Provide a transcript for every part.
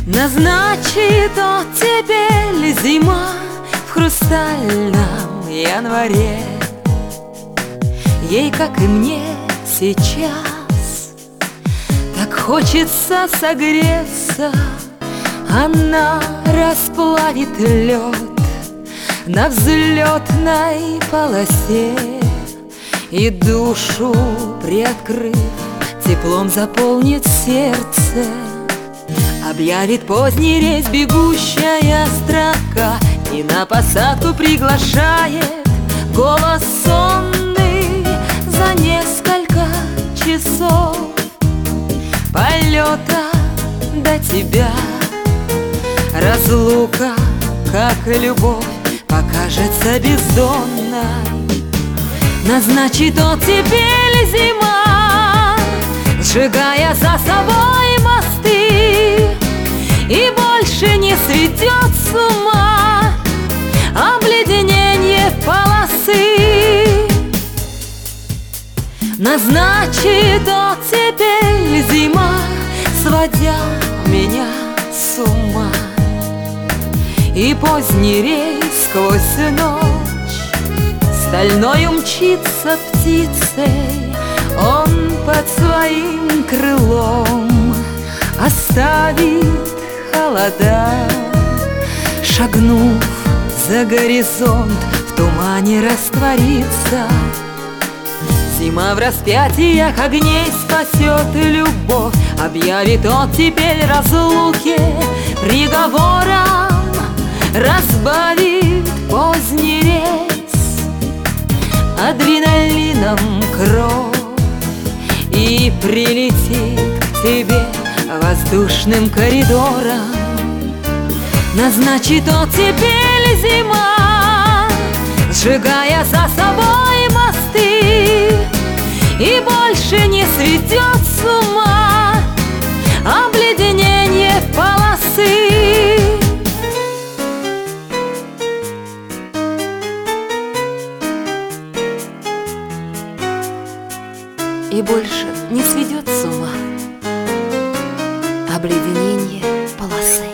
Назначит оттепель зима в хрустальном январе. Ей, как и мне сейчас, так хочется согреться. Она расплавит лед на взлетной полосе и, душу приоткрыв, теплом заполнит сердце. Объявит поздний рейс бегущая строка и на посадку приглашает голос сонный за несколько часов полета до тебя. Разлука, как любовь, покажется бездонной. Назначит оттепель зима, сжигая за собой мосты, и больше не сведет с ума обледенение полосы. Назначит оттепель зима, сводя меня с ума. И поздний рейс сквозь ночь стальной умчится птицей. Он под своим крылом оставит холода. Шагнув за горизонт, в тумане растворится. Зима в распятиях огней спасет любовь, объявит оттепель разлуки приговором, разбавит поздний рейс адреналином кровь и прилетит к тебе воздушным коридором. Назначит оттепель зима, сжигая за собой мосты, и больше не сведет с ума обледенение полосы. И больше не сведет с ума обледенение полосы.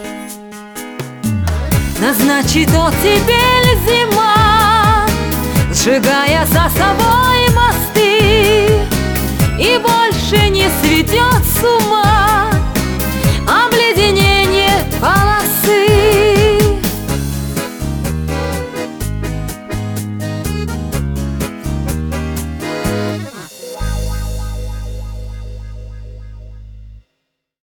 Назначит оттепель зима, сжигая за собой мосты, и больше не сведет с ума